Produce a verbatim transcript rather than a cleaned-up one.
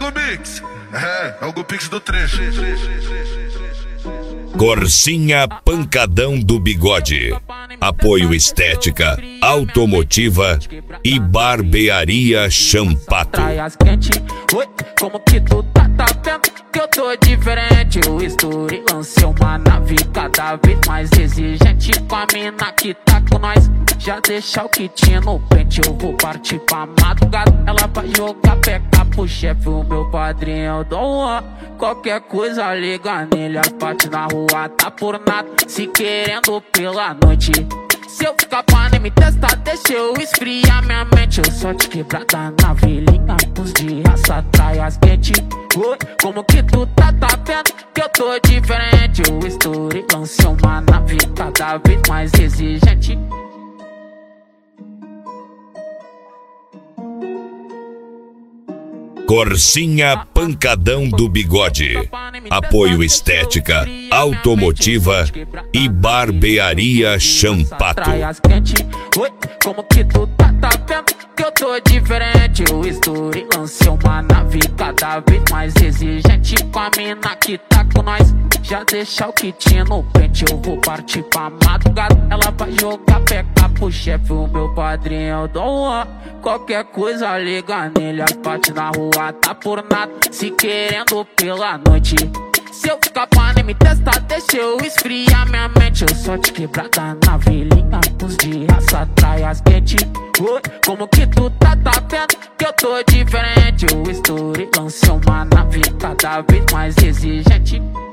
Hugo Pix. É, é o Hugo Pix do trecho. Corsinha Pancadão do Bigode. Apoio estética, automotiva e barbearia Champato. Oi, como que tu tá, tá vendo que eu tô diferente? Eu estourei, lancei uma nave cada vez mais exigente. Com a mina que tá com nós, já deixa o kit no pente. Eu vou partir pra madrugada, ela vai jogar peca pro chefe, o meu padrinho Dom Juan. Qualquer coisa liga nele, as partes na rua tá por nada, se querendo pela noite. Se eu ficar pra nem me testar, deixa eu esfriar minha mente. Eu só te quebrada na velhinha, pus de raça, traias quente. Oi, como que tu tá, tá vendo que eu tô diferente? Eu estourei, lancei uma nave cada vez mais exigente. Corsinha Pancadão do Bigode. Apoio estética, automotiva e barbearia Champato. Oi, como que tu tá, tá vendo que eu tô diferente? Eu estourei, lancei uma nave cada vez mais exigente. Com a mina que tá com nós, já deixa o kit no pente. Eu vou partir pra madrugada, ela vai jogar peca pro chefe, o meu padrinho Dom Juan. Qualquer coisa liga nele, as partes na rua tá por nada, se querendo pela noite. Se eu ficar pra nem me testar, deixa eu esfriar minha mente. Eu só te quebrada na velhinha, pus de raça, traias quente. Oi, como que tu tá, tá vendo que eu tô diferente? Eu estourei, lancei uma nave cada vez mais exigente.